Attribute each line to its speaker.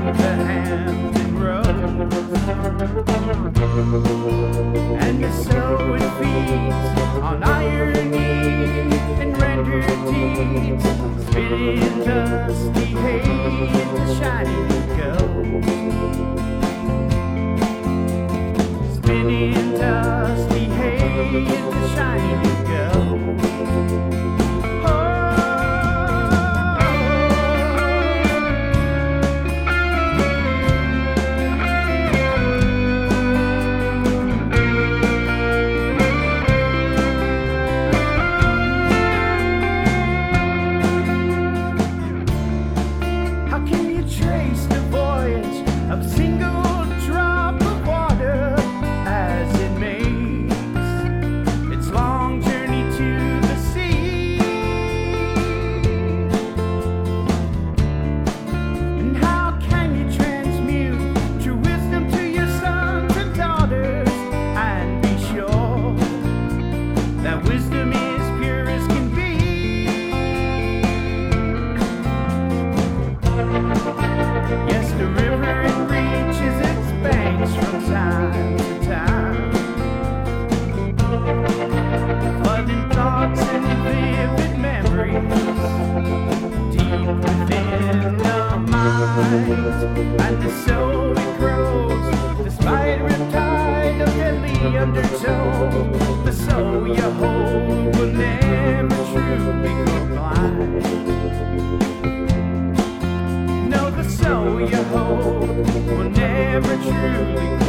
Speaker 1: the Hampton Roads, and the sow it feeds on irony and rendered deeds, spinning dusty hay into shining gold, spinning dusty hay into shining gold. A single drop of water as it makes its long journey to the sea. And how can you transmute true wisdom to your sons and daughters and be sure that wisdom is pure as can be? Yes, the river from time to time, flooding thoughts and vivid memories deep within the mind, and the soul it grows despite riptide of deadly undertow. The soul you hold will never truly go blind. No, the soul you hold will never truly